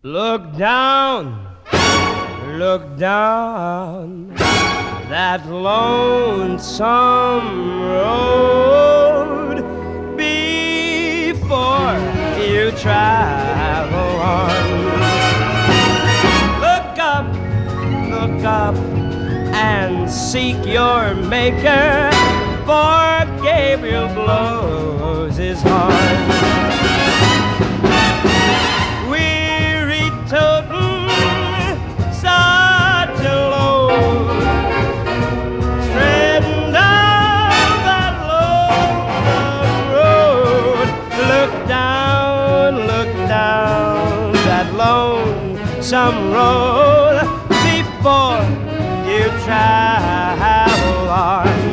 Look down that lonesome road before you travel on. Look up and seek your maker, for Gabriel blows his horn. Weary toting such a load, treading down that lonesome road. Look down that lonesome road before you travel on.